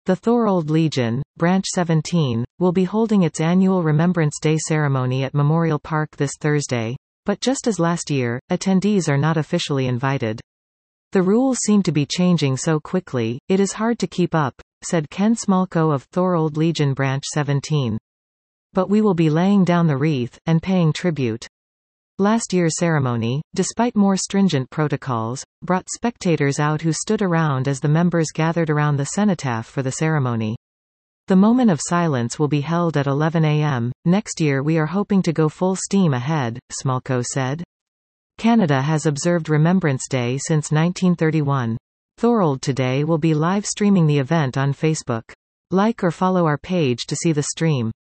The Thorold Legion, Branch 17, will be holding its annual Remembrance Day ceremony at Memorial Park this Thursday, but just as last year, attendees are not officially invited. The rules seem to be changing so quickly, it is hard to keep up, said Ken Smolko of Thorold Legion Branch 17. But we will be laying down the wreath, and paying tribute. Last year's ceremony, despite more stringent protocols, brought spectators out who stood around as the members gathered around the cenotaph for the ceremony. The moment of silence will be held at 11 a.m. Next year we are hoping to go full steam ahead, Smolko said. Canada has observed Remembrance Day since 1931. Thorold today will be live streaming the event on Facebook. Like or follow our page to see the stream.